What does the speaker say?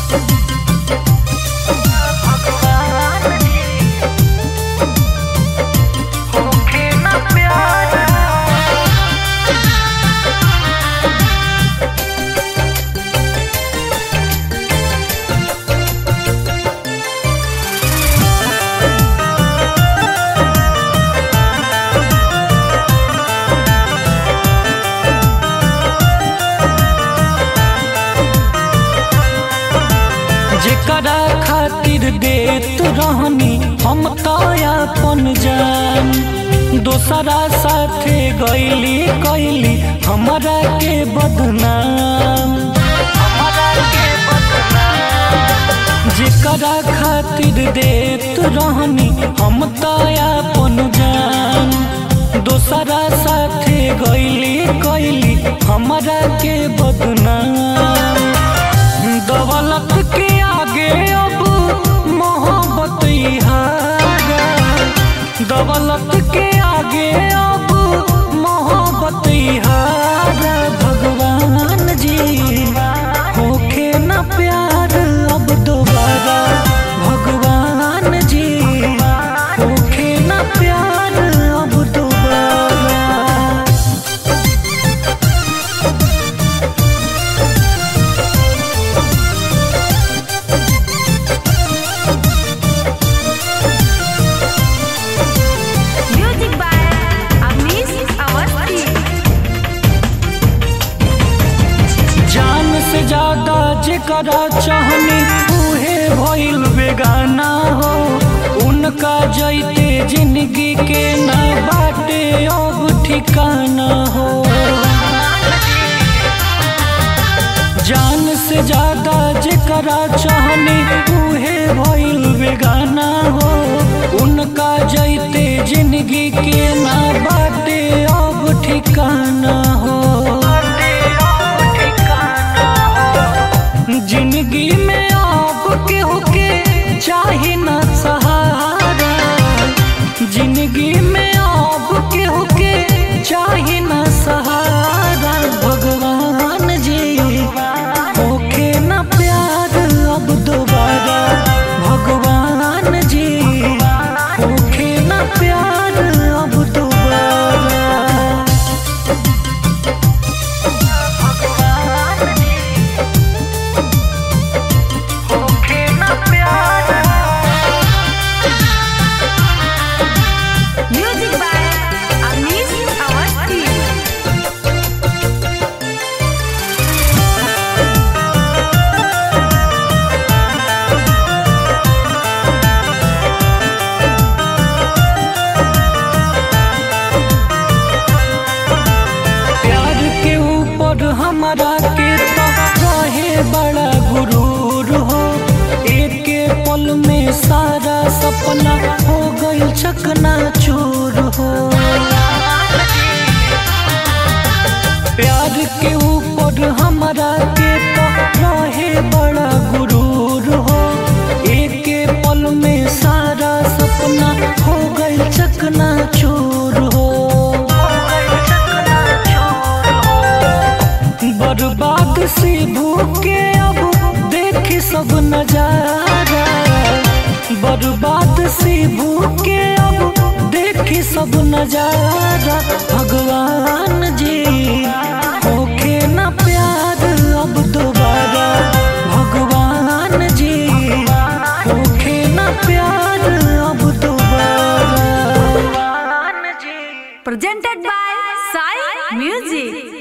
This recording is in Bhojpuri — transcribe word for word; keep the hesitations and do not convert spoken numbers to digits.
जेकरा खातिर देत रहनी हम तो अपन जान, दोसरा साथे गईली कैली हमरा के बदनाम। जेकरा खातिर देत रहनी हम तो अपन जान, दोसरा साथे गईली कैली हमरा के बदनाम। दौलत के आगे अब मोहब्बत हारा, दौलत के आगे अब मोहब्बत हारा। भगवान जी होखे न प्यार अब दोबारा, भगवान जी होखे न प्यार अब दोबारा। से ज्यादा जेकरा चाहनी उहे भइल बेगाना हो, उनका जैते जिंदगी के ना बाटे अब ठिकाना हो। जान से ज्यादा जेकरा चाहनी उहे भइल बेगाना हो, उनका जैते जिंदगी के ना बाटे अब ठिकाना हो। जिंदगी में अब केहू के चाहे न सहारा, जिंदगी में अब केहू के चाहे न सहारा। भगवान जी होखे न प्यार अब दोबारा, भगवान जी होखे न प्यार अब दोबारा। हमरा के तो रहे बड़ा गुरूर हो, एक पल में सारा सपना हो गई चकना चूर हो। प्यार के ऊपर हमरा के तो रहे बड़ा गुरूर हो, एक पल में सारा सपना हो गई चकना चूर हो। बर्बाद सी भूखे अब देखी सब नजारा, बर्बाद सी भूखे अब देखी सब नजारा। भगवान जी होखे न प्यार अब दोबारा, भगवान जी होखे न प्यार अब दोबारा। Presented by Sai Music।